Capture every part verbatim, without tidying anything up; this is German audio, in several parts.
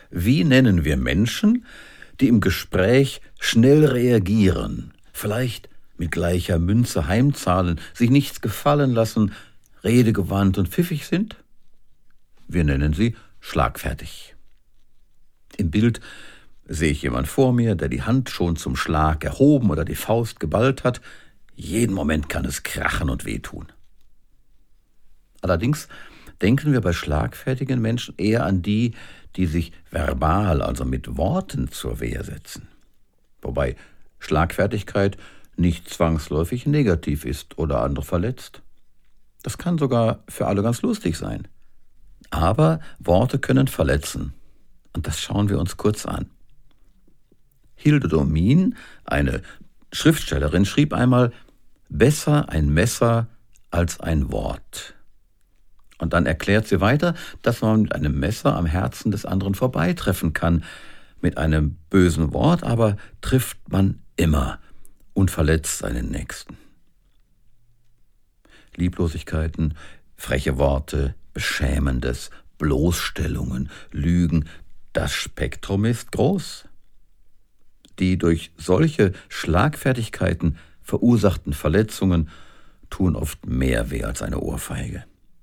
Wie nennen wir Menschen, die im Gespräch schnell reagieren, vielleicht mit gleicher Münze heimzahlen, sich nichts gefallen lassen, redegewandt und pfiffig sind? Wir nennen sie schlagfertig. Im Bild sehe ich jemand vor mir, der die Hand schon zum Schlag erhoben oder die Faust geballt hat. Jeden Moment kann es krachen und wehtun. Allerdings denken wir bei schlagfertigen Menschen eher an die, die sich verbal, also mit Worten zur Wehr setzen. Wobei Schlagfertigkeit nicht zwangsläufig negativ ist oder andere verletzt. Das kann sogar für alle ganz lustig sein. Aber Worte können verletzen. Und das schauen wir uns kurz an. Hilde Domin, eine Schriftstellerin, schrieb einmal: Besser ein Messer als ein Wort. Und dann erklärt sie weiter, dass man mit einem Messer am Herzen des anderen vorbeitreffen kann. Mit einem bösen Wort aber trifft man immer und verletzt seinen Nächsten. Lieblosigkeiten, freche Worte, Beschämendes, Bloßstellungen, Lügen, das Spektrum ist groß. Die durch solche Schlagfertigkeiten verursachten Verletzungen tun oft mehr weh als eine Ohrfeige.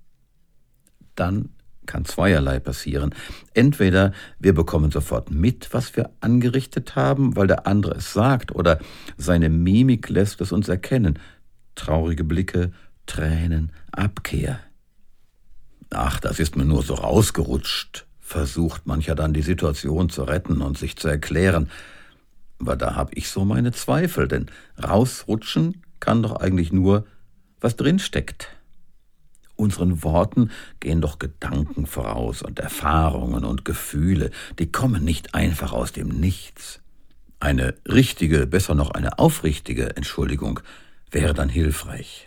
Dann kann zweierlei passieren. Entweder wir bekommen sofort mit, was wir angerichtet haben, weil der andere es sagt, oder seine Mimik lässt es uns erkennen. Traurige Blicke, Tränen, Abkehr. Ach, das ist mir nur so rausgerutscht, versucht mancher dann die Situation zu retten und sich zu erklären. Aber da habe ich so meine Zweifel, denn rausrutschen kann doch eigentlich nur, was drinsteckt. Unseren Worten gehen doch Gedanken voraus und Erfahrungen und Gefühle, die kommen nicht einfach aus dem Nichts. Eine richtige, besser noch eine aufrichtige Entschuldigung wäre dann hilfreich.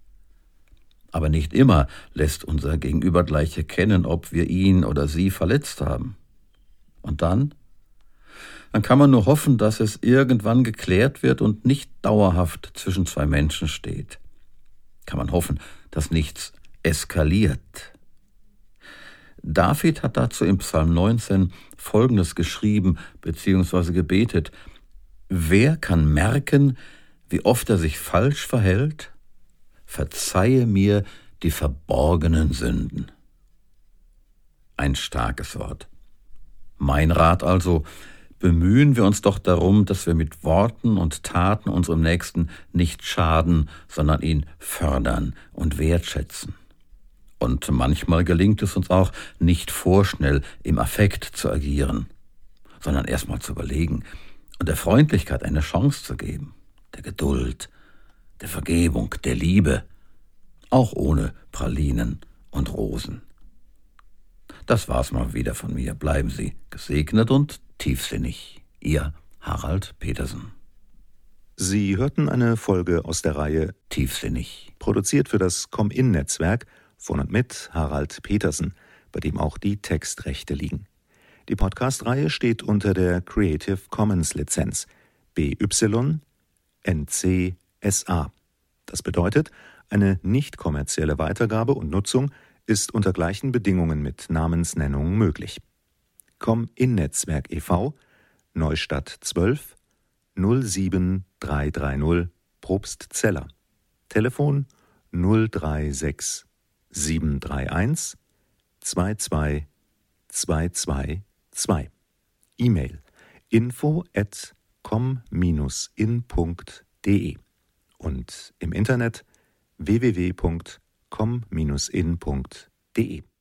Aber nicht immer lässt unser Gegenüber gleich erkennen, ob wir ihn oder sie verletzt haben. Und dann? Dann kann man nur hoffen, dass es irgendwann geklärt wird und nicht dauerhaft zwischen zwei Menschen steht. Kann man hoffen, dass nichts eskaliert. David hat dazu im Psalm neunzehn Folgendes geschrieben bzw. gebetet: Wer kann merken, wie oft er sich falsch verhält? Verzeihe mir die verborgenen Sünden. Ein starkes Wort. Mein Rat also: Bemühen wir uns doch darum, dass wir mit Worten und Taten unserem Nächsten nicht schaden, sondern ihn fördern und wertschätzen. Und manchmal gelingt es uns auch, nicht vorschnell im Affekt zu agieren, sondern erstmal zu überlegen und der Freundlichkeit eine Chance zu geben, der Geduld, der Vergebung, der Liebe, auch ohne Pralinen und Rosen. Das war's mal wieder von mir. Bleiben Sie gesegnet und tiefsinnig. Ihr Harald Petersen. Sie hörten eine Folge aus der Reihe Tiefsinnig, produziert für das Com-In-Netzwerk von und mit Harald Petersen, bei dem auch die Textrechte liegen. Die Podcast-Reihe steht unter der Creative Commons Lizenz B Y N C S A. Das bedeutet, eine nicht kommerzielle Weitergabe und Nutzung ist unter gleichen Bedingungen mit Namensnennung möglich. Com-In-Netzwerk e V, Neustadt zwölf, null sieben drei drei null, Probstzeller. Telefon null drei sechs sieben drei eins zwei zwei zwei zwei zwei. E-Mail info at com dash in punkt de und im Internet w w w punkt com dash in punkt de.